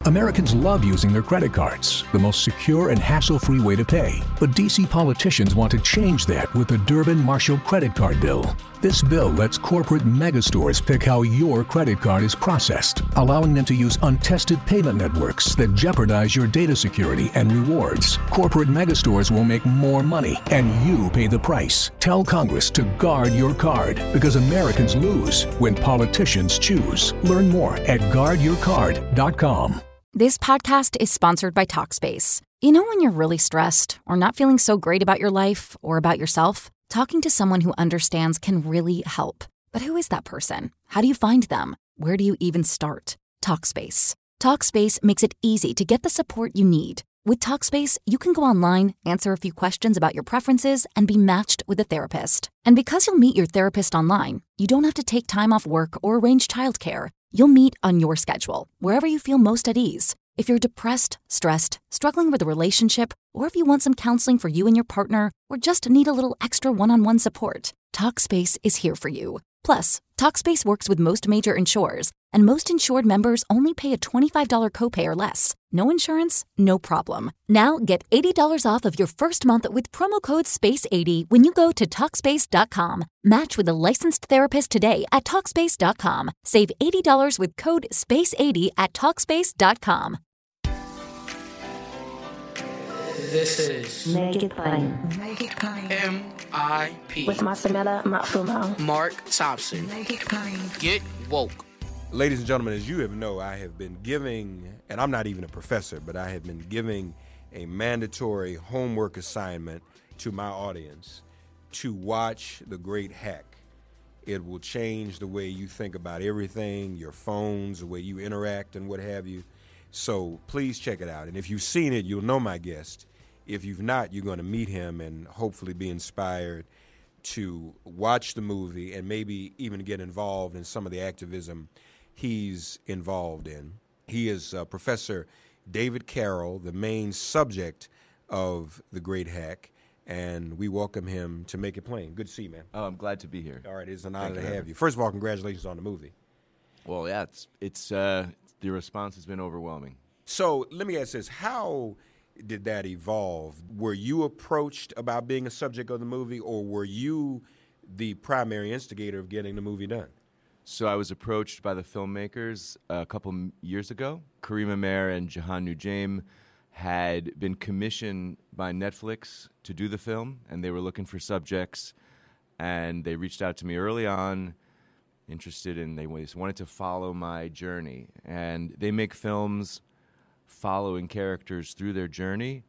Americans love using their credit cards, the most secure and hassle-free way to pay. But D.C. politicians want to change that with the Durbin-Marshall credit card bill. This bill lets corporate megastores pick how your credit card is processed, allowing them to use untested payment networks that jeopardize your data security and rewards. Corporate megastores will make more money, and you pay the price. Tell Congress to guard your card, because Americans lose when politicians choose. Learn more at guardyourcard.com. This podcast is sponsored by Talkspace. You know when you're really stressed or not feeling so great about your life or about yourself? Talking to someone who understands can really help. But who is that person? How do you find them? Where do you even start? Talkspace. Talkspace makes it easy to get the support you need. With Talkspace, you can go online, answer a few questions about your preferences, and be matched with a therapist. And because you'll meet your therapist online, you don't have to take time off work or arrange childcare. You'll meet on your schedule, wherever you feel most at ease. If you're depressed, stressed, struggling with a relationship, or if you want some counseling for you and your partner, or just need a little extra one-on-one support, Talkspace is here for you. Plus, Talkspace works with most major insurers, and most insured members only pay a $25 copay or less. No insurance, no problem. Now get $80 off of your first month with promo code SPACE80 when you go to Talkspace.com. Match with a licensed therapist today at Talkspace.com. Save $80 with code SPACE80 at Talkspace.com. This is Make It Plain. Make It Plain. M.I.P. With Masamela Matfumo. Mark Thompson. Make It Plain. Get woke. Ladies and gentlemen, as you know, I have been giving, and I'm not even a professor, but I have been giving a mandatory homework assignment to my audience to watch The Great Hack. It will change the way you think about everything, your phones, the way you interact and what have you. So please check it out. And if you've seen it, you'll know my guest. If you've not, you're going to meet him and hopefully be inspired to watch the movie and maybe even get involved in some of the activism he's involved in. He is Professor David Carroll, the main subject of The Great Hack, and we welcome him to Make It Plain. Good to see you, man. Oh, I'm glad to be here. All right, it's an honor to have you. First of all, congratulations on the movie. Well, yeah, it's the response has been overwhelming. So let me ask this. How did that evolve? Were you approached about being a subject of the movie, or were you the primary instigator of getting the movie done? So I was approached by the filmmakers a couple years ago. Karima Maher and Jahan Nujaim had been commissioned by Netflix to do the film, and they were looking for subjects, and they reached out to me early on, interested in, they wanted to follow my journey. And they make films following characters through their journey,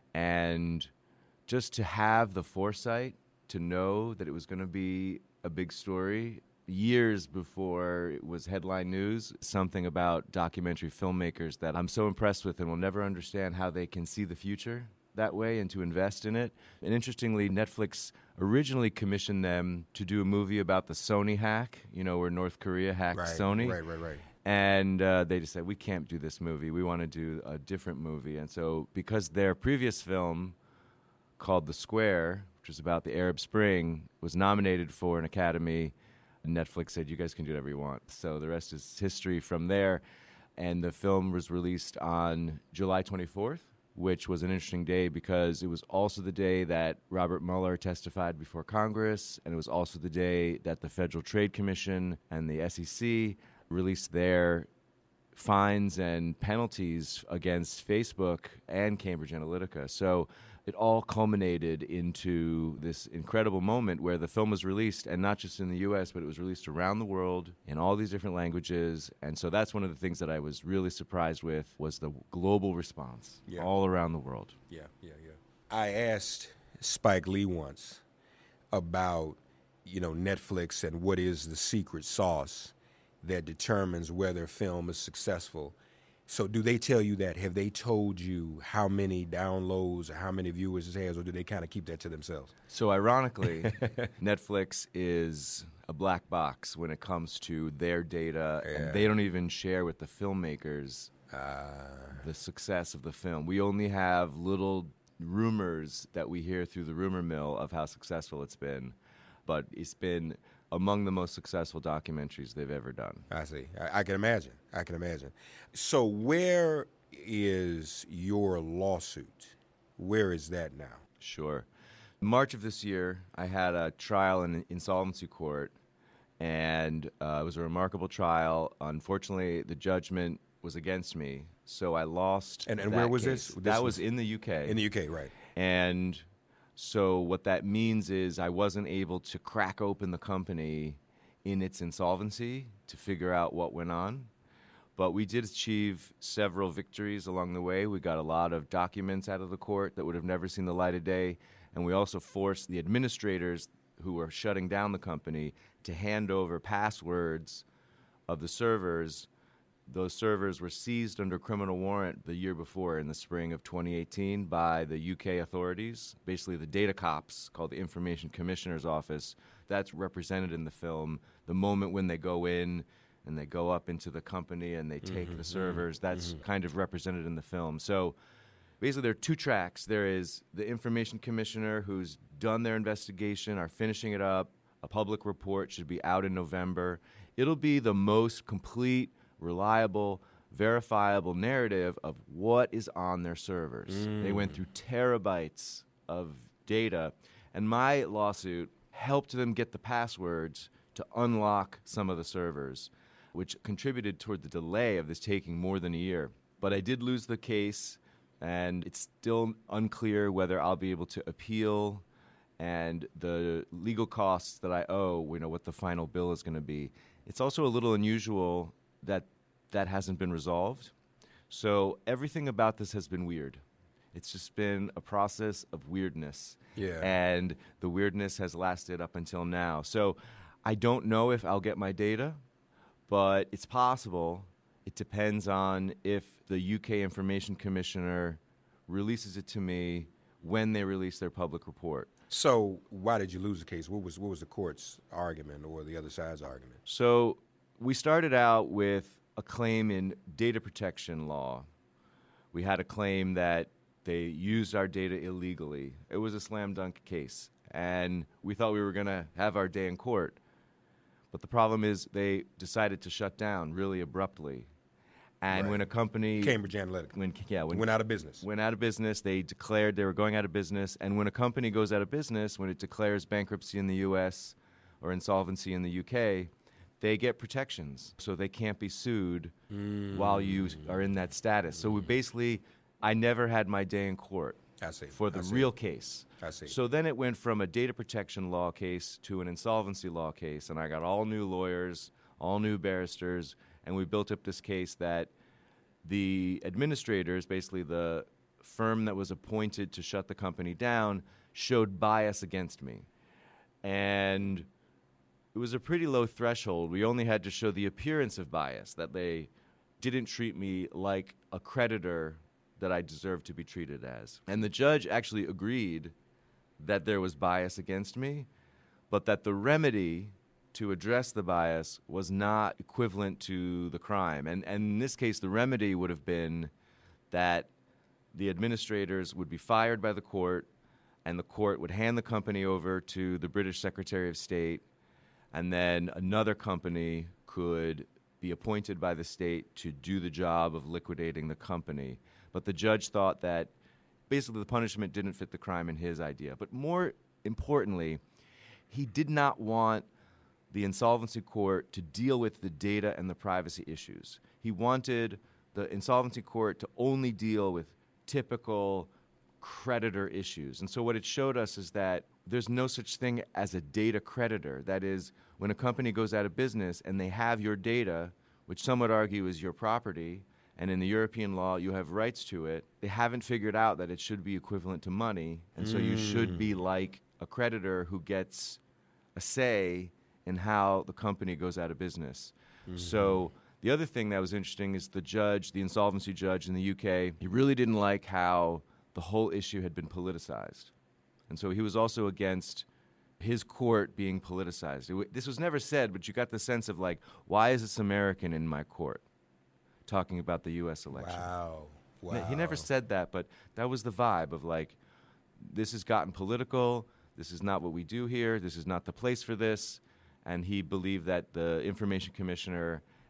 and just to have the foresight to know that it was going to be a big story years before it was headline news, something about documentary filmmakers that I'm so impressed with and will never understand how they can see the future that way and to invest in it. And interestingly, Netflix originally commissioned them to do a movie about the Sony hack, where North Korea hacked Sony. Right. And they just said, we can't do this movie. We want to do a different movie. And so because their previous film called The Square, which was about the Arab Spring, was nominated for an Academy, Netflix said, you guys can do whatever you want. So the rest is history from there. And the film was released on July 24th, which was an interesting day because it was also the day that Robert Mueller testified before Congress, and it was also the day that the Federal Trade Commission and the SEC released their fines and penalties against Facebook and Cambridge Analytica. So it all culminated into this incredible moment where the film was released, and not just in the U.S., but it was released around the world in all these different languages. And so that's one of the things that I was really surprised with, was the global response all around the world. Yeah. I asked Spike Lee once about, Netflix and what is the secret sauce that determines whether a film is successful. So do they tell you that? Have they told you how many downloads or how many viewers it has, or do they kind of keep that to themselves? So ironically, Netflix is a black box when it comes to their data, and they don't even share with the filmmakers the success of the film. We only have little rumors that we hear through the rumor mill of how successful it's been, but it's been among the most successful documentaries they've ever done. I see. I can imagine. I can imagine. So where is your lawsuit? Where is that now? Sure. March of this year, I had a trial in insolvency court, and it was a remarkable trial. Unfortunately, the judgment was against me, so I lost. And that where was case. this? That was in the UK. In the UK, right. And so what that means is I wasn't able to crack open the company in its insolvency to figure out what went on. But we did achieve several victories along the way. We got a lot of documents out of the court that would have never seen the light of day. And we also forced the administrators who were shutting down the company to hand over passwords of the servers. Those servers were seized under criminal warrant the year before, in the spring of 2018, by the UK authorities, basically the data cops, called the Information Commissioner's Office. That's represented in the film. The moment when they go in and they go up into the company and they take the servers, that's kind of represented in the film. So basically there are two tracks. There is the Information Commissioner who's done their investigation, are finishing it up. A public report should be out in November. It'll be the most complete, reliable, verifiable narrative of what is on their servers. They went through terabytes of data, and my lawsuit helped them get the passwords to unlock some of the servers, which contributed toward the delay of this taking more than a year. But I did lose the case, and it's still unclear whether I'll be able to appeal, and the legal costs that I owe, what the final bill is going to be. It's also a little unusual that that hasn't been resolved. So everything about this has been weird. It's just been a process of weirdness. Yeah. And the weirdness has lasted up until now. So I don't know if I'll get my data, but it's possible. It depends on if the UK Information Commissioner releases it to me when they release their public report. So why did you lose the case? What was the court's argument or the other side's argument? So we started out with a claim in data protection law. We had a claim that they used our data illegally. It was a slam dunk case, and we thought we were going to have our day in court. But the problem is they decided to shut down really abruptly. And Right. when a company... Cambridge Analytica. Went out of business. Went out of business. They declared they were going out of business. And when a company goes out of business, when it declares bankruptcy in the U.S. or insolvency in the U.K., they get protections. So they can't be sued while you are in that status. So I never had my day in court I see. for the I see. real case. I see. So then it went from a data protection law case to an insolvency law case, and I got all new lawyers, all new barristers, and we built up this case that the administrators, basically the firm that was appointed to shut the company down, showed bias against me. And it was a pretty low threshold. We only had to show the appearance of bias, that they didn't treat me like a creditor that I deserved to be treated as. And the judge actually agreed that there was bias against me, but that the remedy to address the bias was not equivalent to the crime. And in this case, the remedy would have been that the administrators would be fired by the court, and the court would hand the company over to the British Secretary of State, and then another company could be appointed by the state to do the job of liquidating the company. But the judge thought that basically the punishment didn't fit the crime in his idea. But more importantly, he did not want the insolvency court to deal with the data and the privacy issues. He wanted the insolvency court to only deal with typical creditor issues. And so what it showed us is that there's no such thing as a data creditor. That is, when a company goes out of business and they have your data, which some would argue is your property, and in the European law you have rights to it, they haven't figured out that it should be equivalent to money, and so you should be like a creditor who gets a say in how the company goes out of business. So the other thing that was interesting is the insolvency judge in the UK, he really didn't like how the whole issue had been politicized. And so he was also against his court being politicized. This was never said, but you got the sense of like, why is this American in my court talking about the U.S. election? Wow. He never said that, but that was the vibe of like, this has gotten political, this is not what we do here, this is not the place for this. And he believed that the Information Commissioner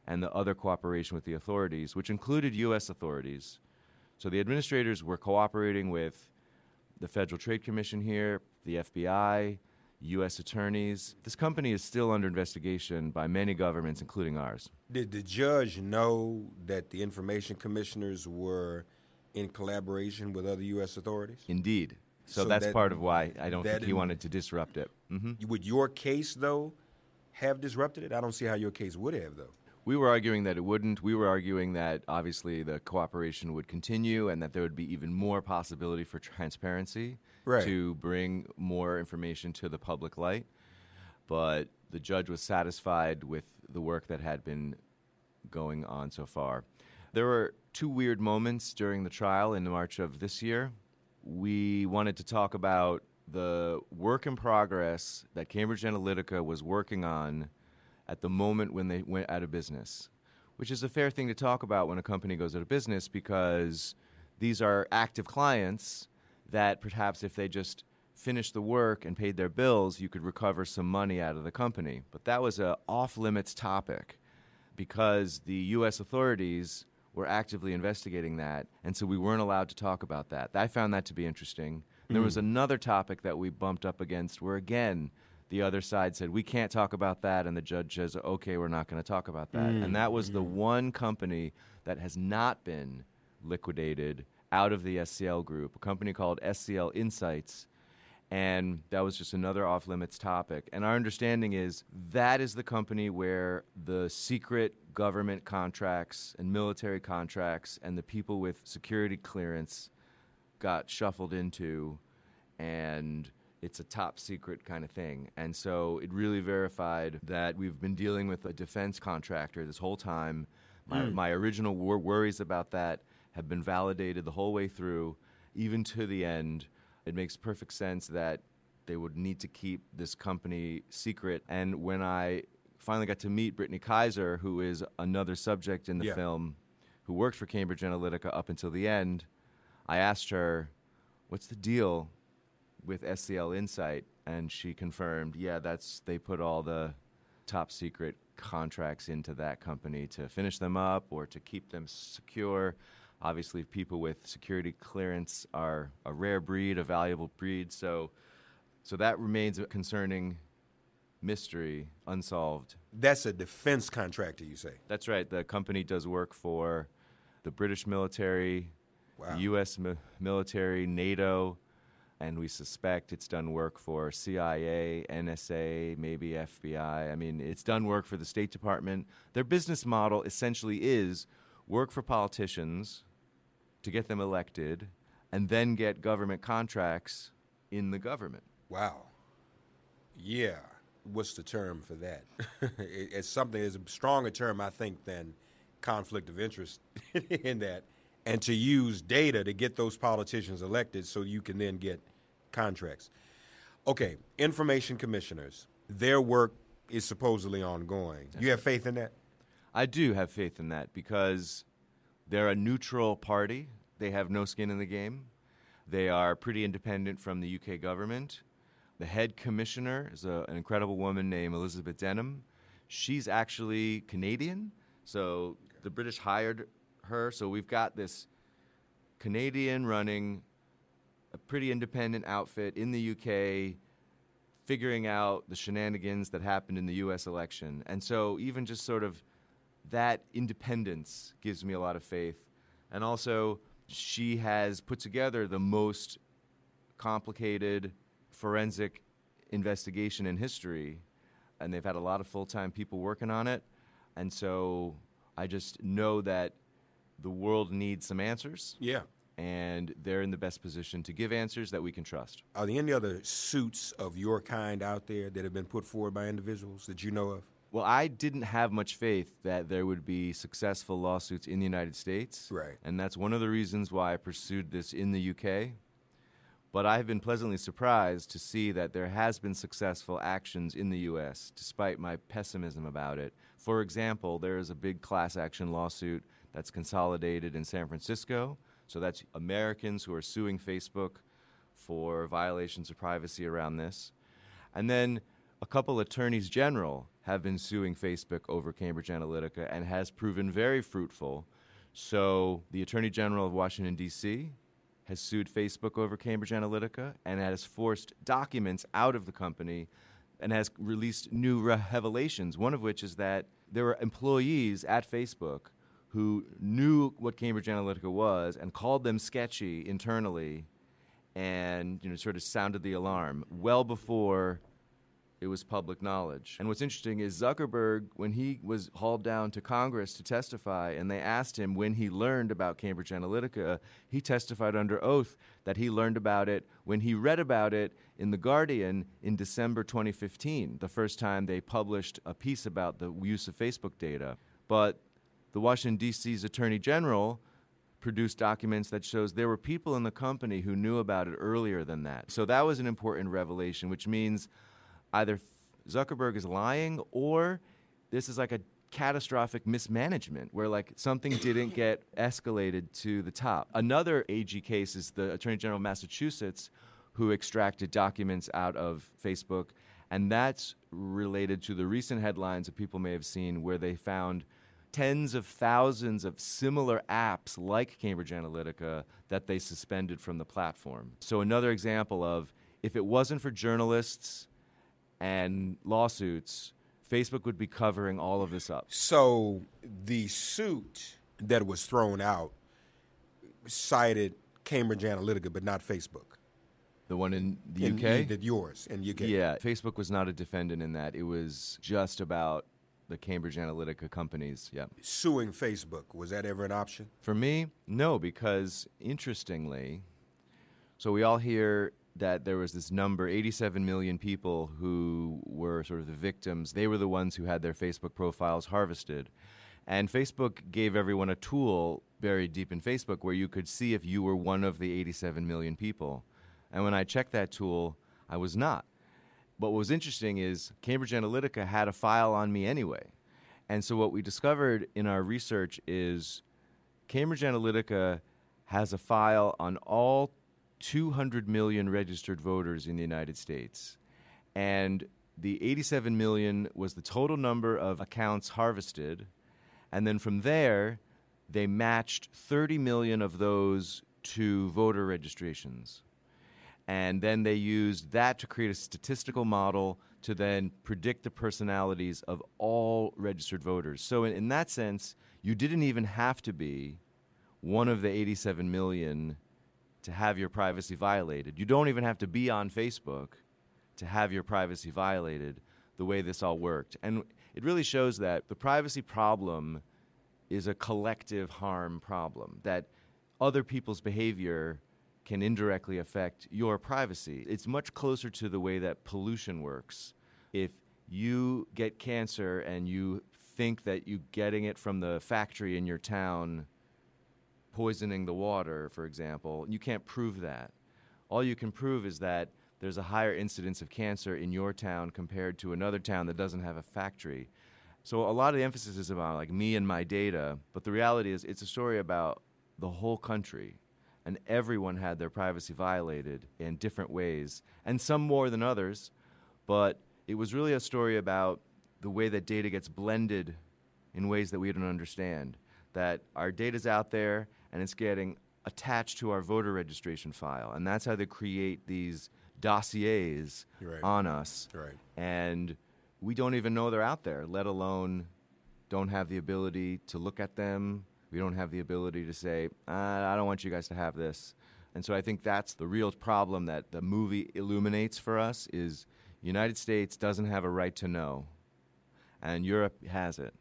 and the other cooperation with the authorities, which included U.S. authorities. So the administrators were cooperating with the Federal Trade Commission here, the FBI, U.S. attorneys. This company is still under investigation by many governments, including ours. Did the judge know that the information commissioners were in collaboration with other U.S. authorities? Indeed. So that's part of why I don't think he wanted to disrupt it. Would your case, though, have disrupted it? I don't see how your case would have, though. We were arguing that it wouldn't. We were arguing that, obviously, the cooperation would continue and that there would be even more possibility for transparency to bring more information to the public light. But the judge was satisfied with the work that had been going on so far. There were two weird moments during the trial in March of this year. We wanted to talk about the work in progress that Cambridge Analytica was working on at the moment when they went out of business, which is a fair thing to talk about when a company goes out of business because these are active clients that perhaps if they just finished the work and paid their bills, you could recover some money out of the company. But that was an off-limits topic because the U.S. authorities were actively investigating that, and so we weren't allowed to talk about that. I found that to be interesting. There was another topic that we bumped up against where, again, the other side said, we can't talk about that, and the judge says, okay, we're not going to talk about that. And that was the one company that has not been liquidated out of the SCL group, a company called SCL Insights, and that was just another off-limits topic. And our understanding is that is the company where the secret government contracts and military contracts and the people with security clearance got shuffled into, and it's a top secret kind of thing. And so it really verified that we've been dealing with a defense contractor this whole time. My original worries about that have been validated the whole way through, even to the end. It makes perfect sense that they would need to keep this company secret. And when I finally got to meet Brittany Kaiser, who is another subject in the film, who worked for Cambridge Analytica up until the end, I asked her, what's the deal with SCL Insight? And she confirmed, they put all the top secret contracts into that company to finish them up or to keep them secure. Obviously, people with security clearance are a rare breed, a valuable breed. So that remains a concerning mystery, unsolved. That's a defense contractor, you say? That's right. The company does work for the British military, the U.S. military, NATO, and we suspect it's done work for CIA, NSA, maybe FBI. I mean, it's done work for the State Department. Their business model essentially is work for politicians to get them elected and then get government contracts in the government. Wow. Yeah. What's the term for that? It's a stronger term, I think, than conflict of interest in that. And to use data to get those politicians elected so you can then get contracts. Okay, information commissioners, their work is supposedly ongoing. You have faith in that? I do have faith in that because they're a neutral party. They have no skin in the game. They are pretty independent from the UK government. The head commissioner is an incredible woman named Elizabeth Denham. She's actually Canadian, so the British hired her. So we've got this Canadian running a pretty independent outfit in the UK, figuring out the shenanigans that happened in the U.S. election. And so even just sort of that independence gives me a lot of faith. And also, she has put together the most complicated forensic investigation in history, and they've had a lot of full-time people working on it. And so I just know that the world needs some answers. Yeah. And they're in the best position to give answers that we can trust. Are there any other suits of your kind out there that have been put forward by individuals that you know of? Well, I didn't have much faith that there would be successful lawsuits in the United States. Right. And that's one of the reasons why I pursued this in the UK. But I've been pleasantly surprised to see that there has been successful actions in the U.S., despite my pessimism about it. For example, there is a big class action lawsuit that's consolidated in San Francisco. So that's Americans who are suing Facebook for violations of privacy around this. And then a couple attorneys general have been suing Facebook over Cambridge Analytica and has proven very fruitful. So the Attorney General of Washington, D.C. has sued Facebook over Cambridge Analytica and has forced documents out of the company and has released new revelations, one of which is that there were employees at Facebook who knew what Cambridge Analytica was and called them sketchy internally and sort of sounded the alarm well before it was public knowledge. And what's interesting is Zuckerberg, when he was hauled down to Congress to testify, and they asked him when he learned about Cambridge Analytica, he testified under oath that he learned about it when he read about it in The Guardian in December 2015, the first time they published a piece about the use of Facebook data. But the Washington, D.C.'s Attorney General produced documents that shows there were people in the company who knew about it earlier than that. So that was an important revelation, which means either Zuckerberg is lying or this is like a catastrophic mismanagement where like something didn't get escalated to the top. Another AG case is the Attorney General of Massachusetts who extracted documents out of Facebook, and that's related to the recent headlines that people may have seen where they found tens of thousands of similar apps like Cambridge Analytica that they suspended from the platform. So another example of if it wasn't for journalists and lawsuits, Facebook would be covering all of this up. So the suit that was thrown out cited Cambridge Analytica, but not Facebook. The one in the UK? Yours in UK. Yeah, Facebook was not a defendant in that. It was just about the Cambridge Analytica companies, yeah. Suing Facebook, was that ever an option? For me, no, because interestingly, so we all hear that there was this number, 87 million people who were sort of the victims. They were the ones who had their Facebook profiles harvested. And Facebook gave everyone a tool buried deep in Facebook where you could see if you were one of the 87 million people. And when I checked that tool, I was not. But what was interesting is Cambridge Analytica had a file on me anyway. And so what we discovered in our research is Cambridge Analytica has a file on all 200 million registered voters in the United States. And the 87 million was the total number of accounts harvested. And then from there, they matched 30 million of those to voter registrations. And then they used that to create a statistical model to then predict the personalities of all registered voters. So in that sense, you didn't even have to be one of the 87 million to have your privacy violated. You don't even have to be on Facebook to have your privacy violated the way this all worked. And it really shows that the privacy problem is a collective harm problem, that other people's behavior can indirectly affect your privacy. It's much closer to the way that pollution works. If you get cancer and you think that you're getting it from the factory in your town poisoning the water, for example, you can't prove that. All you can prove is that there's a higher incidence of cancer in your town compared to another town that doesn't have a factory. So a lot of the emphasis is about like me and my data, but the reality is it's a story about the whole country, and everyone had their privacy violated in different ways, and some more than others, but it was really a story about the way that data gets blended in ways that we don't understand, that our data's out there and it's getting attached to our voter registration file, and that's how they create these dossiers on us. Right. And we don't even know they're out there, let alone don't have the ability to look at them. We don't have the ability to say, I don't want you guys to have this. And so I think that's the real problem that the movie illuminates for us is the United States doesn't have a right to know, and Europe has it.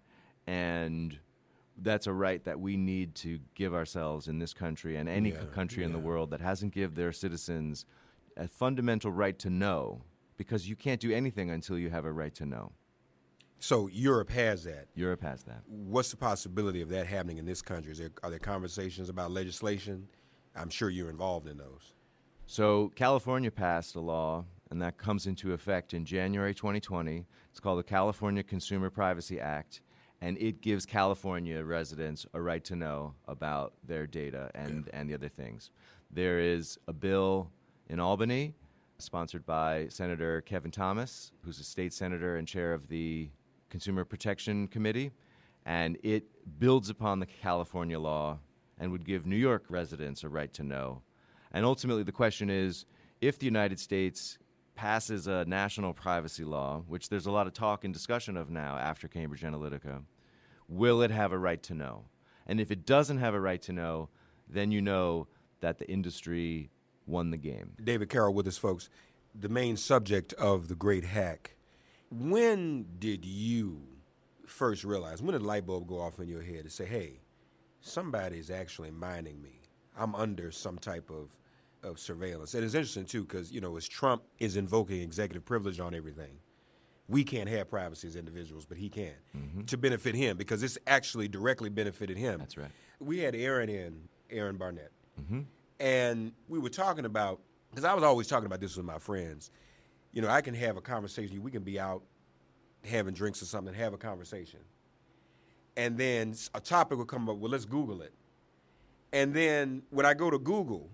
And that's a right that we need to give ourselves in this country and any country in the world that hasn't given their citizens a fundamental right to know, because you can't do anything until you have a right to know. So Europe has that. Europe has that. What's the possibility of that happening in this country? Are there conversations about legislation? I'm sure you're involved in those. So California passed a law, and that comes into effect in January 2020. It's called the California Consumer Privacy Act, and it gives California residents a right to know about their data and the other things. There is a bill in Albany sponsored by Senator Kevin Thomas, who's a state senator and chair of the Consumer Protection Committee. And it builds upon the California law and would give New York residents a right to know. And ultimately, the question is, if the United States passes a national privacy law, which there's a lot of talk and discussion of now after Cambridge Analytica, will it have a right to know? And if it doesn't have a right to know, then you know that the industry won the game. David Carroll with us, folks. The main subject of the great hack. When did you first realize, when did the light bulb go off in your head to say, hey, somebody's actually mining me? I'm under some type of surveillance. And it's interesting, too, because, as Trump is invoking executive privilege on everything, we can't have privacy as individuals, but he can, to benefit him, because it's actually directly benefited him. That's right. We had Aaron Barnett, and we were talking about, because I was always talking about this with my friends, I can have a conversation, we can be out having drinks or something, have a conversation, and then a topic will come up, well, let's Google it. And then when I go to Google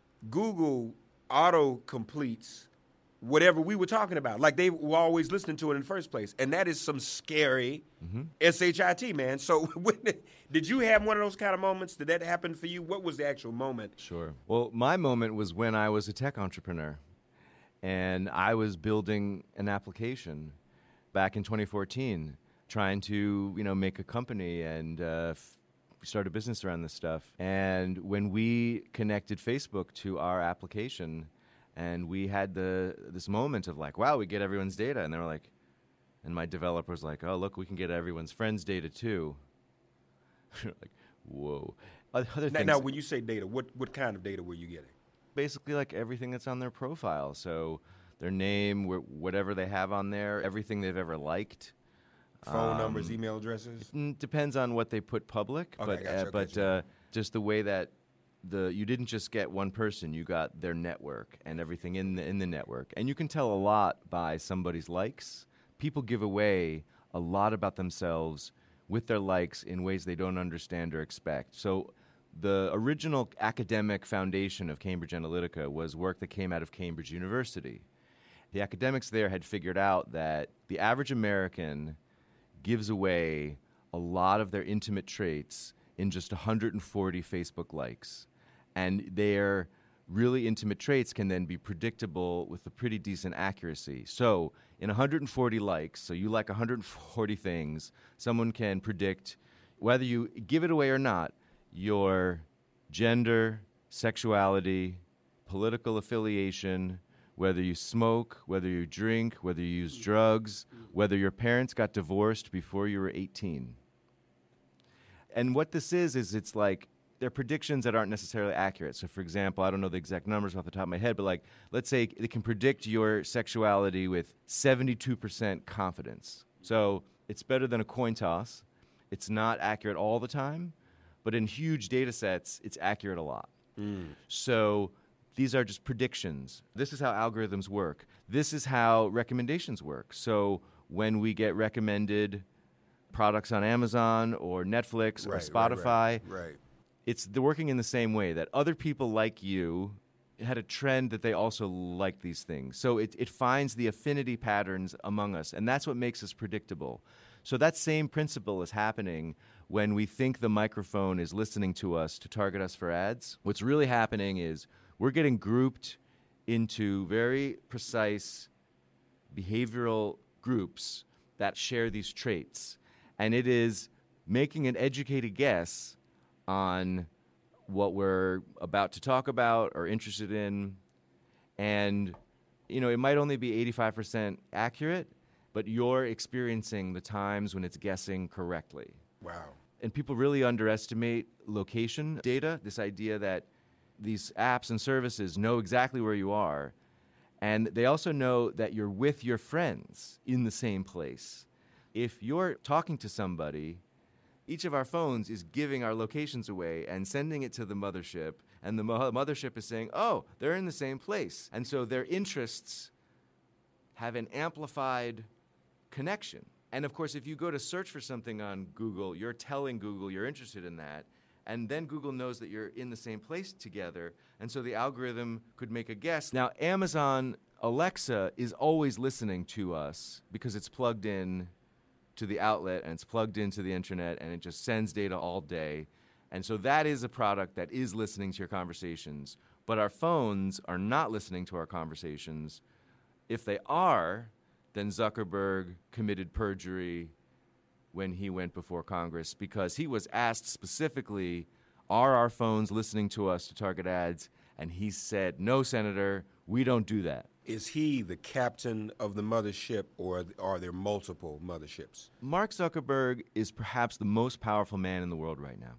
auto-completes whatever we were talking about. Like they were always listening to it in the first place. And that is some scary SHIT, man. So did you have one of those kind of moments? Did that happen for you? What was the actual moment? Sure. Well, my moment was when I was a tech entrepreneur. And I was building an application back in 2014, trying to, make a company and start a business around this stuff. And when we connected Facebook to our application, and we had this moment of like, wow, we get everyone's data. And they were like, and my developer's like, oh, look, we can get everyone's friends' data too. Like, whoa. Other things, now, when you say data, what kind of data were you getting? Basically like everything that's on their profile. So their name, whatever they have on there, everything they've ever liked. Phone numbers, email addresses? Depends on what they put public. Okay, but just the way that you didn't just get one person, you got their network and everything in the network. And you can tell a lot by somebody's likes. People give away a lot about themselves with their likes in ways they don't understand or expect. So the original academic foundation of Cambridge Analytica was work that came out of Cambridge University. The academics there had figured out that the average American gives away a lot of their intimate traits in just 140 Facebook likes. And their really intimate traits can then be predictable with a pretty decent accuracy. So in 140 likes, so you like 140 things, someone can predict, whether you give it away or not, your gender, sexuality, political affiliation, whether you smoke, whether you drink, whether you use drugs, whether your parents got divorced before you were 18. And what this is it's like they're predictions that aren't necessarily accurate. So, for example, I don't know the exact numbers off the top of my head, but like, let's say it can predict your sexuality with 72% confidence. So it's better than a coin toss. It's not accurate all the time, but in huge data sets, it's accurate a lot. So these are just predictions. This is how algorithms work. This is how recommendations work. So when we get recommended products on Amazon or Netflix or Spotify, right. They're working in the same way, that other people like you had a trend that they also like these things. So it finds the affinity patterns among us, and that's what makes us predictable. So that same principle is happening when we think the microphone is listening to us to target us for ads. What's really happening is we're getting grouped into very precise behavioral groups that share these traits. And it is making an educated guess on what we're about to talk about or interested in. And, it might only be 85% accurate, but you're experiencing the times when it's guessing correctly. Wow. And people really underestimate location data, this idea that these apps and services know exactly where you are. And they also know that you're with your friends in the same place. If you're talking to somebody, each of our phones is giving our locations away and sending it to the mothership, and the mothership is saying, oh, they're in the same place. And so their interests have an amplified connection. And of course, if you go to search for something on Google, you're telling Google you're interested in that, and then Google knows that you're in the same place together, and so the algorithm could make a guess. Now, Amazon Alexa is always listening to us because it's plugged in to the outlet and it's plugged into the internet and it just sends data all day. And so that is a product that is listening to your conversations. But our phones are not listening to our conversations. If they are, then Zuckerberg committed perjury when he went before Congress because he was asked specifically, are our phones listening to us to target ads? And he said, no, Senator, we don't do that. Is he the captain of the mothership, or are there multiple motherships? Mark Zuckerberg is perhaps the most powerful man in the world right now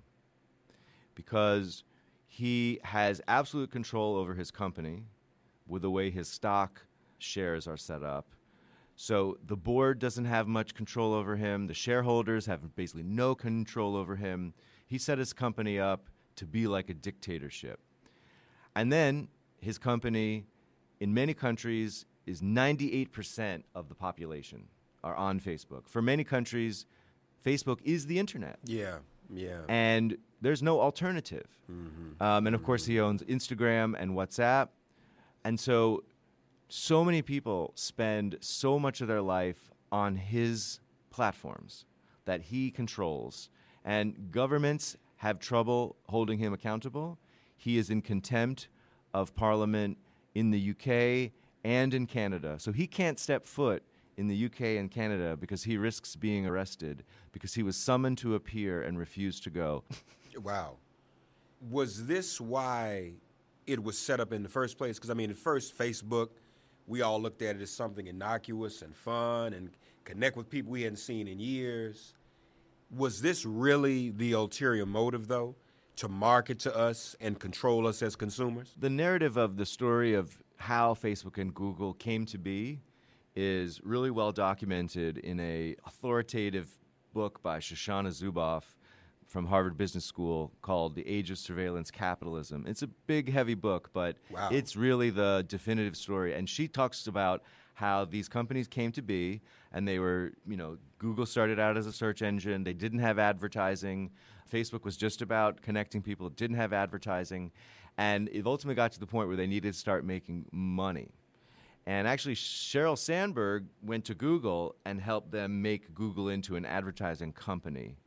because he has absolute control over his company with the way his stock shares are set up. So the board doesn't have much control over him. The shareholders have basically no control over him. He set his company up to be like a dictatorship. And then his company, in many countries, is 98% of the population are on Facebook. For many countries, Facebook is the internet. Yeah. And there's no alternative. And of course, he owns Instagram and WhatsApp. And so many people spend so much of their life on his platforms that he controls. And governments have trouble holding him accountable. He is in contempt of Parliament in the UK and in Canada. So he can't step foot in the UK and Canada because he risks being arrested because he was summoned to appear and refused to go. Wow. Was this why it was set up in the first place? Because, I mean, at first, Facebook, we all looked at it as something innocuous and fun and connect with people we hadn't seen in years. Was this really the ulterior motive, though, to market to us and control us as consumers? The narrative of the story of how Facebook and Google came to be is really well documented in an authoritative book by Shoshana Zuboff from Harvard Business School called The Age of Surveillance Capitalism. It's a big, heavy book, but Wow. It's really the definitive story. And she talks about how these companies came to be, and they were, Google started out as a search engine. They didn't have advertising. Facebook was just about connecting people. It didn't have advertising. And it ultimately got to the point where they needed to start making money. And actually, Sheryl Sandberg went to Google and helped them make Google into an advertising company.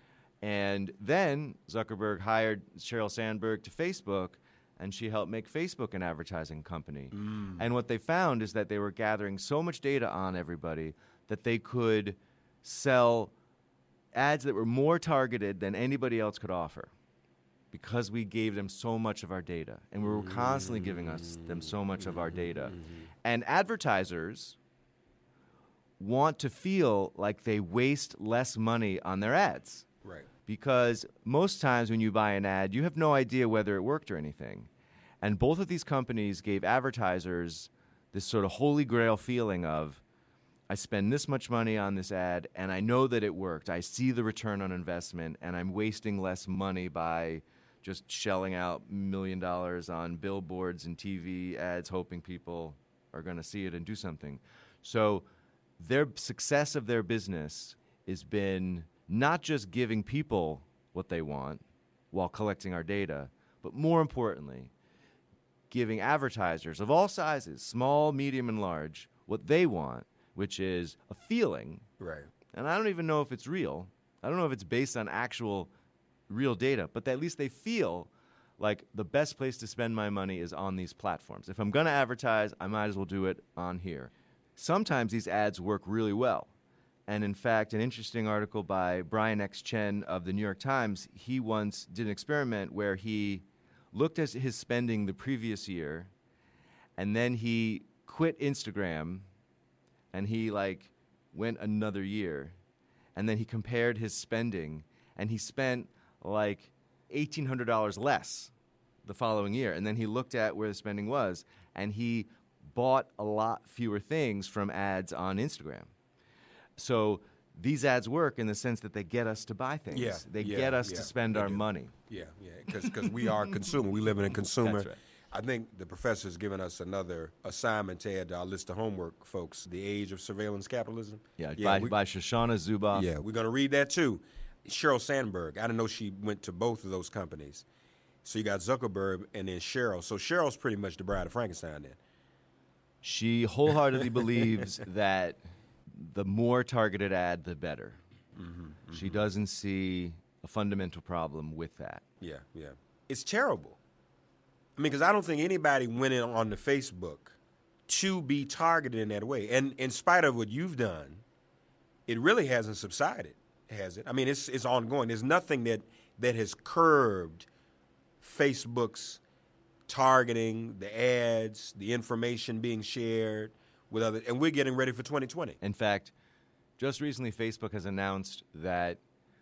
And then Zuckerberg hired Sheryl Sandberg to Facebook, and she helped make Facebook an advertising company. And what they found is that they were gathering so much data on everybody that they could sell ads that were more targeted than anybody else could offer because we gave them so much of our data. And we were constantly giving them so much of our data. And advertisers want to feel like they waste less money on their ads. Right. Because most times when you buy an ad, you have no idea whether it worked or anything. And both of these companies gave advertisers this sort of holy grail feeling of, I spend this much money on this ad, and I know that it worked. I see the return on investment, and I'm wasting less money by just shelling out $1 million on billboards and TV ads, hoping people are going to see it and do something. So their success of their business has been not just giving people what they want while collecting our data, but more importantly, giving advertisers of all sizes, small, medium, and large, what they want, which is a feeling. Right. And I don't even know if it's real. I don't know if it's based on actual real data, but at least they feel like the best place to spend my money is on these platforms. If I'm going to advertise, I might as well do it on here. Sometimes these ads work really well. And in fact, an interesting article by Brian X. Chen of the New York Times, he once did an experiment where he looked at his spending the previous year, and then he quit Instagram, and he went another year, and then he compared his spending, and he spent $1,800 less the following year. And then he looked at where the spending was, and he bought a lot fewer things from ads on Instagram. So these ads work in the sense that they get us to buy things. They get us to spend our money. Yeah, because we are consumer. We live in a consumer. That's right. I think the professor's given us another assignment to add to our list of homework, folks. The Age of Surveillance Capitalism. By Shoshana Zuboff. Yeah, we're going to read that too. Sheryl Sandberg. I didn't know she went to both of those companies. So you got Zuckerberg and then Sheryl. So Sheryl's pretty much the bride of Frankenstein then. She wholeheartedly believes that the more targeted ad, the better. She doesn't see a fundamental problem with that. Yeah. It's terrible. I mean, because I don't think anybody went in on the Facebook to be targeted in that way. And in spite of what you've done, it really hasn't subsided, has it? I mean, it's ongoing. There's nothing that has curbed Facebook's targeting, the ads, the information being shared with others, and we're getting ready for 2020. In fact, just recently, Facebook has announced that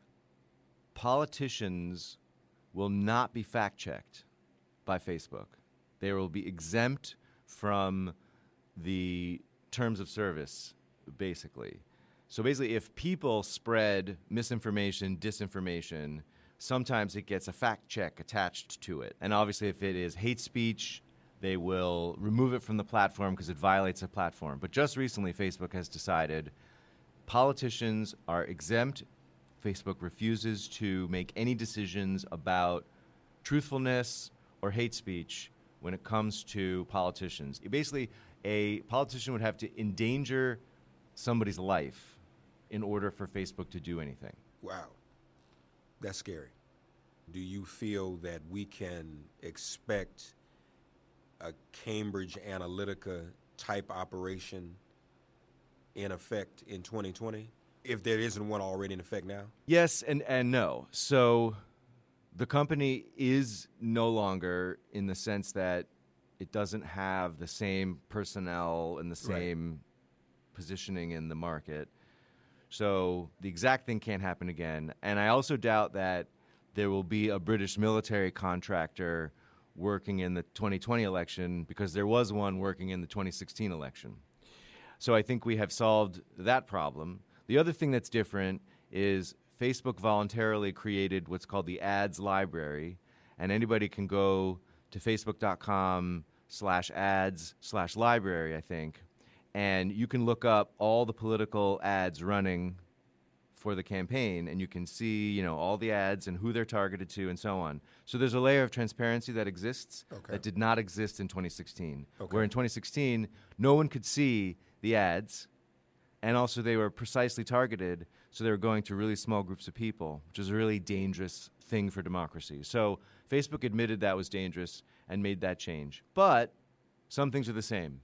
politicians will not be fact-checked by Facebook. They will be exempt from the terms of service, basically. So basically, if people spread misinformation, disinformation, sometimes it gets a fact check attached to it. And obviously, if it is hate speech, they will remove it from the platform because it violates the platform. But just recently, Facebook has decided politicians are exempt. Facebook refuses to make any decisions about truthfulness or hate speech when it comes to politicians. Basically, a politician would have to endanger somebody's life in order for Facebook to do anything. Wow. That's scary. Do you feel that we can expect a Cambridge Analytica type operation in effect in 2020, if there isn't one already in effect now? Yes and no. So the company is no longer, in the sense that it doesn't have the same personnel and the same positioning in the market. So the exact thing can't happen again. And I also doubt that there will be a British military contractor working in the 2020 election, because there was one working in the 2016 election. So I think we have solved that problem. The other thing that's different is Facebook voluntarily created what's called the ads library, and anybody can go to facebook.com/ads/library, I think, and you can look up all the political ads running for the campaign, and you can see, all the ads and who they're targeted to and so on. So there's a layer of transparency that exists that did not exist in 2016, where in 2016, no one could see the ads, and also they were precisely targeted, so they were going to really small groups of people, which is a really dangerous thing for democracy. So Facebook admitted that was dangerous and made that change. But some things are the same.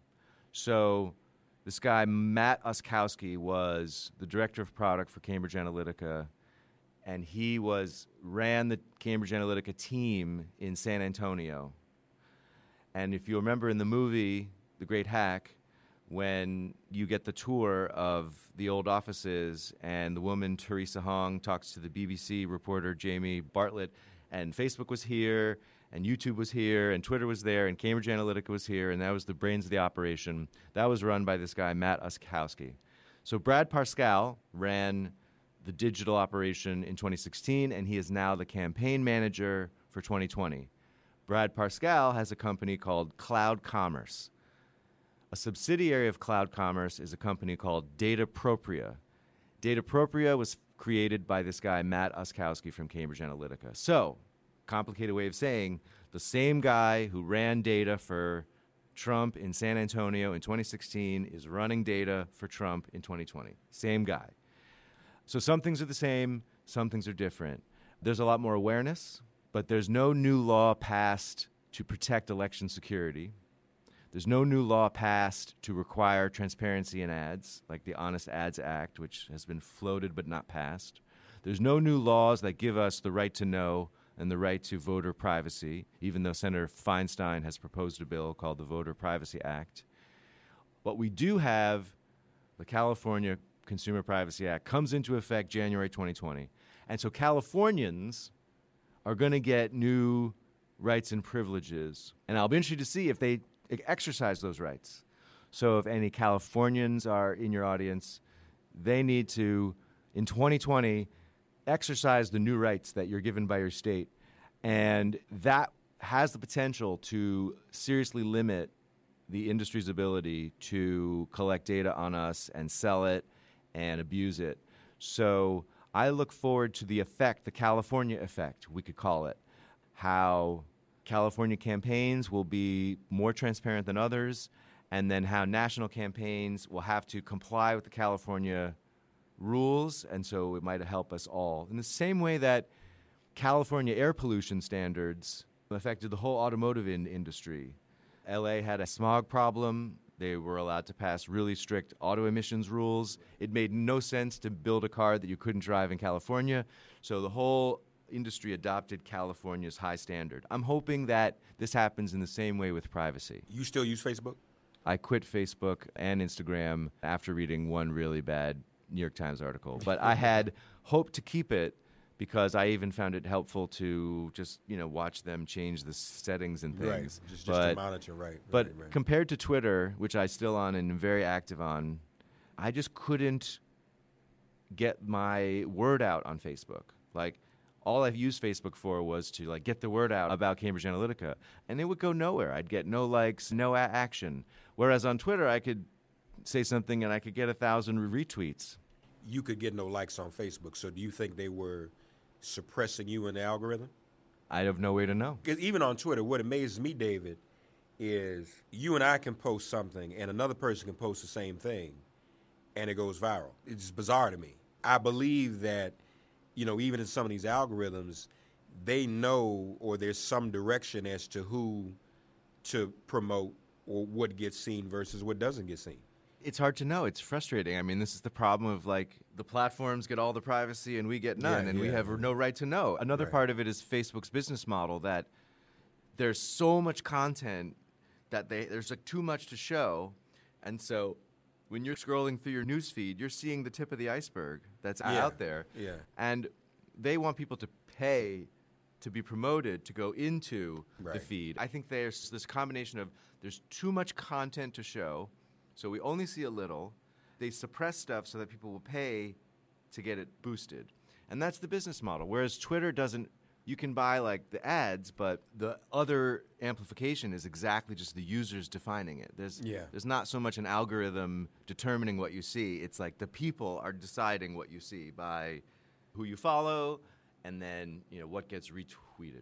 So this guy, Matt Oskowski, was the director of product for Cambridge Analytica, and he ran the Cambridge Analytica team in San Antonio. And if you remember in the movie, The Great Hack, when you get the tour of the old offices and the woman, Teresa Hong, talks to the BBC reporter, Jamie Bartlett, and Facebook was here, and YouTube was here, and Twitter was there, and Cambridge Analytica was here, and that was the brains of the operation. That was run by this guy, Matt Oskowski. So Brad Parscale ran the digital operation in 2016, and he is now the campaign manager for 2020. Brad Parscale has a company called Cloud Commerce. A subsidiary of Cloud Commerce is a company called Datapropria. Datapropria was created by this guy, Matt Oskowski from Cambridge Analytica. So, complicated way of saying, the same guy who ran data for Trump in San Antonio in 2016 is running data for Trump in 2020. Same guy. So some things are the same, some things are different. There's a lot more awareness, but there's no new law passed to protect election security. There's no new law passed to require transparency in ads, like the Honest Ads Act, which has been floated but not passed. There's no new laws that give us the right to know and the right to voter privacy, even though Senator Feinstein has proposed a bill called the Voter Privacy Act. What we do have, the California Consumer Privacy Act, comes into effect January 2020. And so Californians are going to get new rights and privileges. And I'll be interested to see if they exercise those rights. So if any Californians are in your audience, they need to, in 2020, exercise the new rights that you're given by your state. And that has the potential to seriously limit the industry's ability to collect data on us and sell it and abuse it. So I look forward to the effect, the California effect, we could call it, how California campaigns will be more transparent than others, and then how national campaigns will have to comply with the California rules, and so it might help us all. In the same way that California air pollution standards affected the whole automotive industry. LA had a smog problem. They were allowed to pass really strict auto emissions rules. It made no sense to build a car that you couldn't drive in California. So the whole industry adopted California's high standard. I'm hoping that this happens in the same way with privacy. You still use Facebook? I quit Facebook and Instagram after reading one really bad New York Times article. But I had hoped to keep it because I even found it helpful to just, watch them change the settings and things. Right, just to monitor, right. But right. Compared to Twitter, which I still on and very active on, I just couldn't get my word out on Facebook. Like, all I've used Facebook for was to get the word out about Cambridge Analytica, and it would go nowhere. I'd get no likes, no action. Whereas on Twitter, I could say something and I could get 1,000 retweets. You could get no likes on Facebook, so do you think they were suppressing you in the algorithm? I have no way to know. Because even on Twitter, what amazes me, David, is you and I can post something and another person can post the same thing and it goes viral. It's bizarre to me. I believe that, even in some of these algorithms, they know or there's some direction as to who to promote or what gets seen versus what doesn't get seen. It's hard to know. It's frustrating. I mean, this is the problem of the platforms get all the privacy and we get none, and we have no right to know. Another part of it is Facebook's business model, that there's so much content that there's too much to show, and so when you're scrolling through your news feed, you're seeing the tip of the iceberg that's out there. Yeah. And they want people to pay to be promoted to go into the feed. I think there's this combination of there's too much content to show, so we only see a little. They suppress stuff so that people will pay to get it boosted. And that's the business model. Whereas Twitter doesn't, you can buy the ads, but the other amplification is exactly just the users defining it. There's not so much an algorithm determining what you see. It's the people are deciding what you see by who you follow and then, what gets retweeted.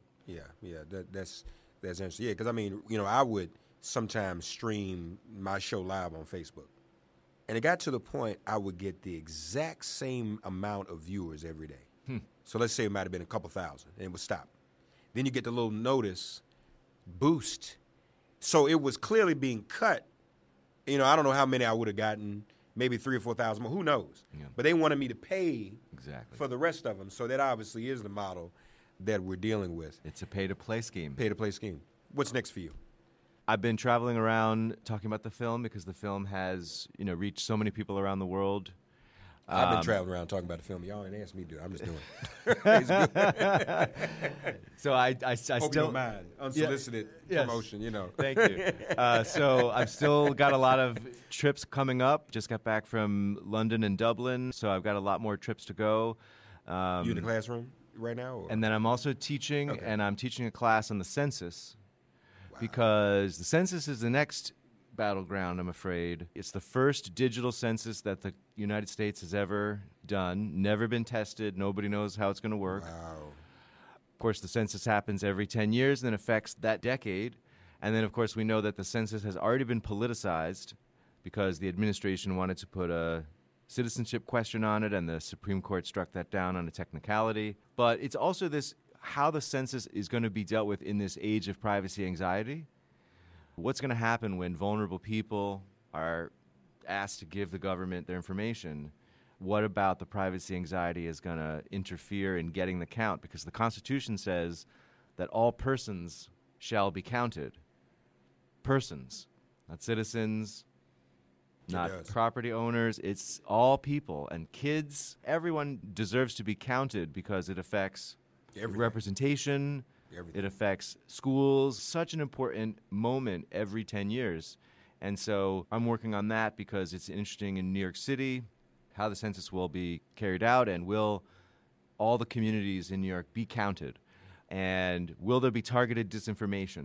That's interesting. Yeah, because I would sometimes stream my show live on Facebook. And it got to the point I would get the exact same amount of viewers every day. So let's say it might have been a couple thousand, and it would stop. Then you get the little notice, boost. So it was clearly being cut. I don't know how many I would have gotten, maybe 3,000 or 4,000 more, who knows? Yeah. But they wanted me to pay for the rest of them. So that obviously is the model that we're dealing with. It's a pay-to-play scheme. Pay-to-play scheme. What's next for you? I've been traveling around talking about the film because the film has, reached so many people around the world. I've been traveling around talking about the film. Y'all ain't asked me to do it. I'm just doing it. So I hope still you don't mind. Unsolicited promotion, Thank you. So I've still got a lot of trips coming up. Just got back from London and Dublin, so I've got a lot more trips to go. You in the classroom right now? Or? And then I'm also teaching, and I'm teaching a class on the census. Because the census is the next battleground, I'm afraid. It's the first digital census that the United States has ever done, never been tested. Nobody knows how it's going to work. Wow. Of course, the census happens every 10 years and then affects that decade. And then, of course, we know that the census has already been politicized because the administration wanted to put a citizenship question on it, and the Supreme Court struck that down on a technicality. But it's also how the census is going to be dealt with in this age of privacy anxiety. What's going to happen when vulnerable people are asked to give the government their information? What about the privacy anxiety is going to interfere in getting the count? Because the Constitution says that all persons shall be counted. Persons, not citizens, not property owners. It's all people. And kids, everyone deserves to be counted because it affects representation. It affects schools. Such an important moment every 10 years. And so I'm working on that because it's interesting in New York City how the census will be carried out, and will all the communities in New York be counted? And will there be targeted disinformation?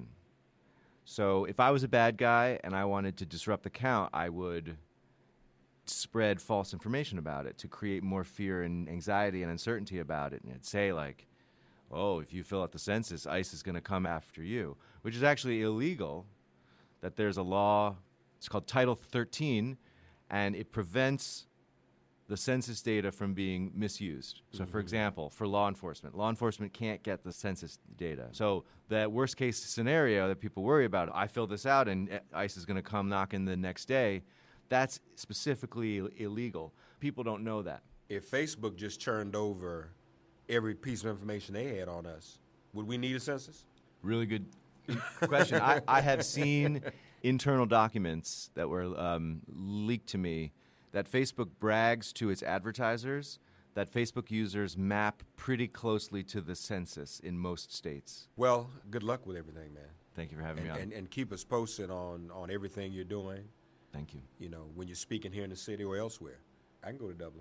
So if I was a bad guy and I wanted to disrupt the count, I would spread false information about it to create more fear and anxiety and uncertainty about it. And I'd say oh, if you fill out the census, ICE is going to come after you, which is actually illegal, that there's a law It's called Title 13, and it prevents the census data from being misused. So, for example, for law enforcement can't get the census data. So that worst case scenario that people worry about, I fill this out and ICE is going to come knocking the next day, that's specifically illegal. People don't know that. If Facebook just turned over every piece of information they had on us, would we need a census? Really good question. I have seen internal documents that were leaked to me that Facebook brags to its advertisers that Facebook users map pretty closely to the census in most states. Well, good luck with everything, man. Thank you for having me on. And keep us posted on everything you're doing. Thank you. You know, when you're speaking here in the city or elsewhere. I can go to Dublin.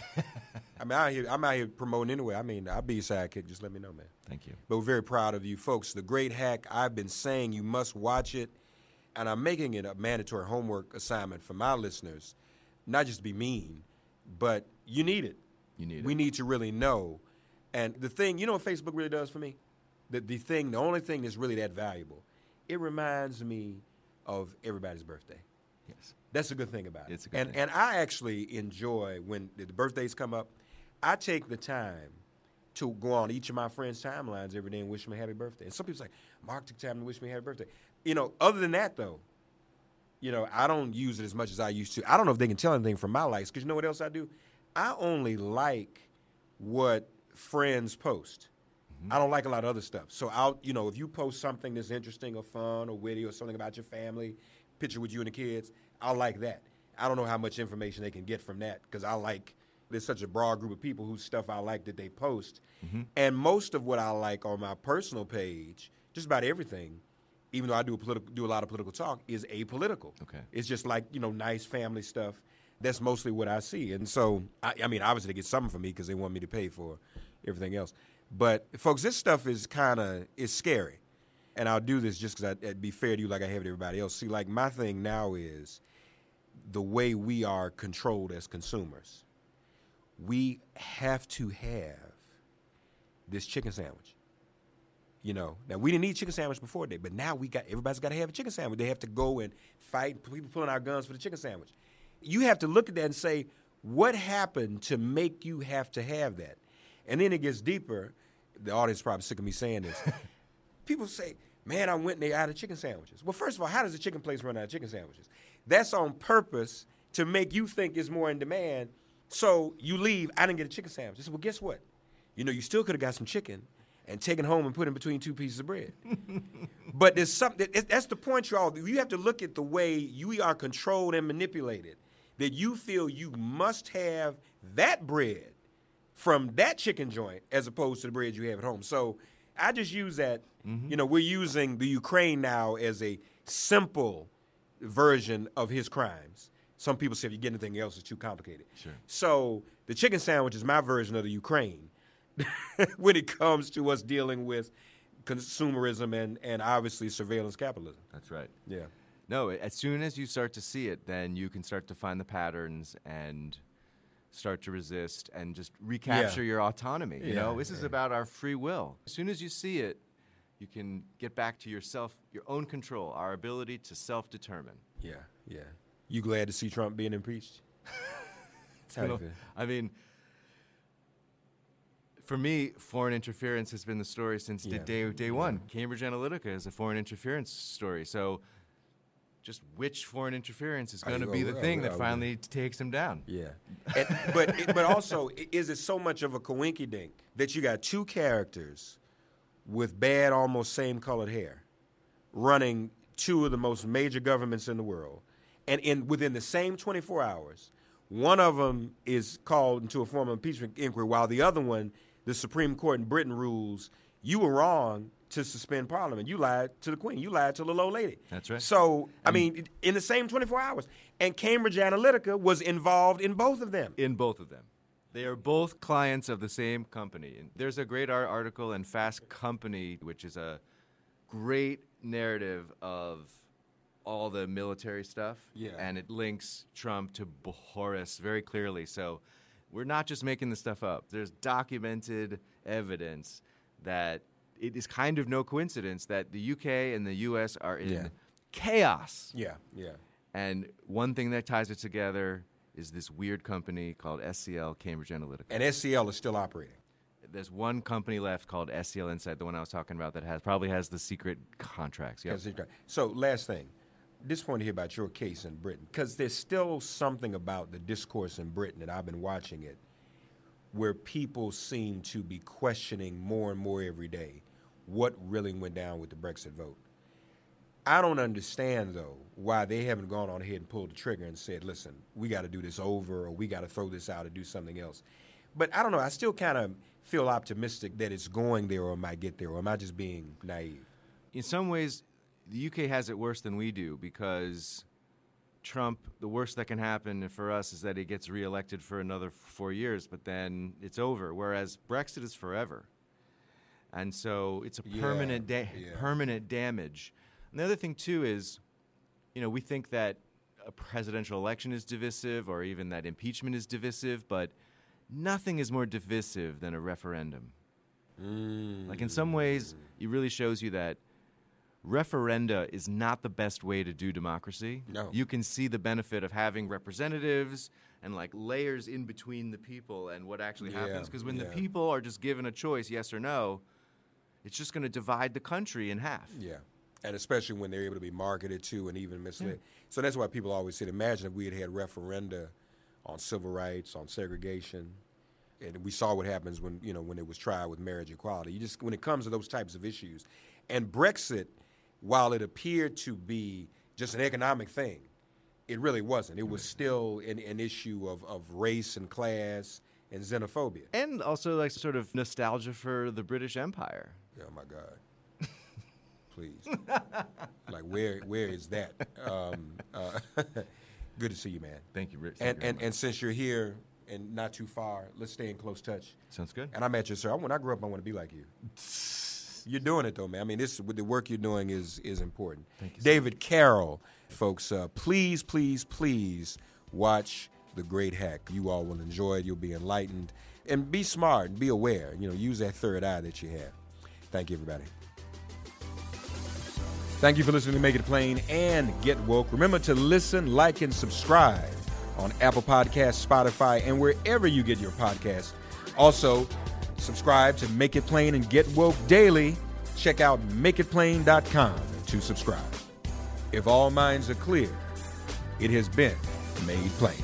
I'm out here promoting anyway. I mean, I'll be your sidekick. Just let me know, man. Thank you. But we're very proud of you folks. The Great Hack, I've been saying you must watch it, and I'm making it a mandatory homework assignment for my listeners, not just to be mean, but you need it. We need to really know. And the thing, you know what Facebook really does for me? The only thing that's really that valuable, it reminds me of everybody's birthday. Yes. That's a good thing about it. It's a good thing. And I actually enjoy when the birthdays come up, I take the time to go on each of my friends' timelines every day and wish them a happy birthday. And some people say, Mark took time to wish me a happy birthday. You know, other than that, though, you know, I don't use it as much as I used to. I don't know if they can tell anything from my likes, because you know what else I do? I only like what friends post. Mm-hmm. I don't like a lot of other stuff. So if you post something that's interesting or fun or witty or something about your family, picture with you and the kids, I like that. I don't know how much information they can get from that, because there's such a broad group of people whose stuff I like that they post. Mm-hmm. And most of what I like on my personal page, just about everything, even though I do a lot of political talk, is apolitical. Okay. It's just like, nice family stuff. That's mostly what I see. And so, I mean, obviously they get something from me because they want me to pay for everything else. But, folks, this stuff is scary. And I'll do this just because I'd be fair to you like I have to everybody else. See, like, my thing now is the way we are controlled as consumers. We have to have this chicken sandwich. Now we didn't eat chicken sandwich before that, but now everybody's got to have a chicken sandwich. They have to go and fight, people pulling out guns for the chicken sandwich. You have to look at that and say, what happened to make you have to have that? And then it gets deeper. The audience is probably sick of me saying this. People say, man, I went and they out of chicken sandwiches. Well, first of all, how does a chicken place run out of chicken sandwiches? That's on purpose to make you think it's more in demand. So you leave, I didn't get a chicken sandwich. I said, well, guess what? You still could have got some chicken and taken home and put in between two pieces of bread. But there's something, that's the point, y'all. You have to look at the way you are controlled and manipulated, that you feel you must have that bread from that chicken joint as opposed to the bread you have at home. So I just use that. Mm-hmm. We're using the Ukraine now as a simple version of his crimes. Some people say if you get anything else, it's too complicated. Sure. So the chicken sandwich is my version of the Ukraine when it comes to us dealing with consumerism and obviously surveillance capitalism. That's right. Yeah. No, as soon as you start to see it, then you can start to find the patterns and start to resist and just recapture your autonomy. This is about our free will. As soon as you see it, you can get back to yourself, your own control, our ability to self-determine. Yeah, yeah. You glad to see Trump being impeached? I mean, for me, foreign interference has been the story since day one. Cambridge Analytica is a foreign interference story. So just which foreign interference is going to be the thing that finally takes him down? Yeah. But also, is it so much of a coinkydink that you got two characters with bad, almost same-colored hair running two of the most major governments in the world, and within the same 24 hours, one of them is called into a formal impeachment inquiry, while the other one, the Supreme Court in Britain rules, you were wrong to suspend Parliament. You lied to the Queen. You lied to the old lady. That's right. So, I mean, in the same 24 hours. And Cambridge Analytica was involved in both of them. In both of them. They are both clients of the same company. And there's a great article in Fast Company, which is a great narrative of all the military stuff. Yeah. And it links Trump to Boris very clearly. So we're not just making this stuff up. There's documented evidence that it is kind of no coincidence that the UK and the US are in chaos. Yeah, yeah. And one thing that ties it together is this weird company called SCL, Cambridge Analytica. And SCL is still operating. There's one company left called SCL Insight, the one I was talking about, that probably has the secret contracts. Yep. So last thing, disappointed to hear about your case in Britain, because there's still something about the discourse in Britain, and I've been watching it, where people seem to be questioning more and more every day what really went down with the Brexit vote. I don't understand, though, why they haven't gone on ahead and pulled the trigger and said, listen, we got to do this over, or we got to throw this out and do something else. But I don't know. I still kind of feel optimistic that it's going there, or it might get there, or am I just being naive? In some ways, the UK has it worse than we do, because Trump, the worst that can happen for us is that he gets reelected for another 4 years, but then it's over, whereas Brexit is forever. And so it's a permanent damage. And the other thing, too, is, we think that a presidential election is divisive, or even that impeachment is divisive, but nothing is more divisive than a referendum. Like, in some ways, it really shows you that referenda is not the best way to do democracy. No. You can see the benefit of having representatives and, like, layers in between the people and what actually happens. Because when the people are just given a choice, yes or no, it's just going to divide the country in half. Yeah. And especially when they're able to be marketed to and even misled. So that's why people always said, imagine if we had referenda on civil rights, on segregation. And we saw what happens when it was tried with marriage equality. When it comes to those types of issues. And Brexit, while it appeared to be just an economic thing, it really wasn't. It was still an issue of race and class and xenophobia. And also, like, sort of nostalgia for the British Empire. Oh, my God. Please. Like, where is that? Good to see you, man. Thank you, Rich. And since you're here and not too far, let's stay in close touch. Sounds good. And I'm at you, sir. When I grow up, I want to be like you. You're doing it, though, man. I mean, the work you're doing is important. Thank you, David Carroll, folks, please, please, please watch The Great Hack. You all will enjoy it. You'll be enlightened. And be smart and be aware. Use that third eye that you have. Thank you, everybody. Thank you for listening to Make It Plain and Get Woke. Remember to listen, like, and subscribe on Apple Podcasts, Spotify, and wherever you get your podcasts. Also, subscribe to Make It Plain and Get Woke daily. Check out makeitplain.com to subscribe. If all minds are clear, it has been made plain.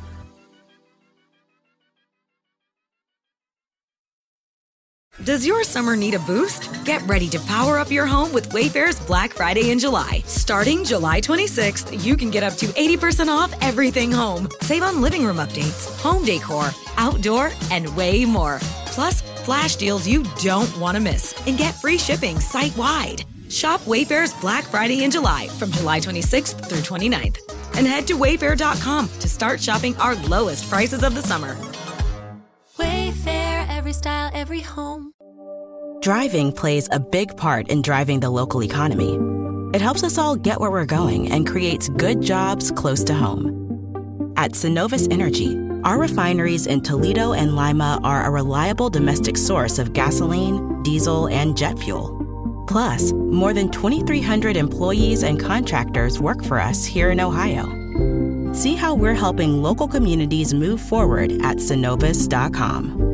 Does your summer need a boost? Get ready to power up your home with Wayfair's Black Friday in July. Starting July 26th, you can get up to 80% off everything home. Save on living room updates, home decor, outdoor, and way more. Plus, flash deals you don't want to miss. And get free shipping site-wide. Shop Wayfair's Black Friday in July from July 26th through 29th. And head to wayfair.com to start shopping our lowest prices of the summer. Wayfair, every style, every home. Driving plays a big part in driving the local economy. It helps us all get where we're going and creates good jobs close to home. At Synovus Energy, our refineries in Toledo and Lima are a reliable domestic source of gasoline, diesel, and jet fuel. Plus, more than 2,300 employees and contractors work for us here in Ohio. See how we're helping local communities move forward at Synovus.com.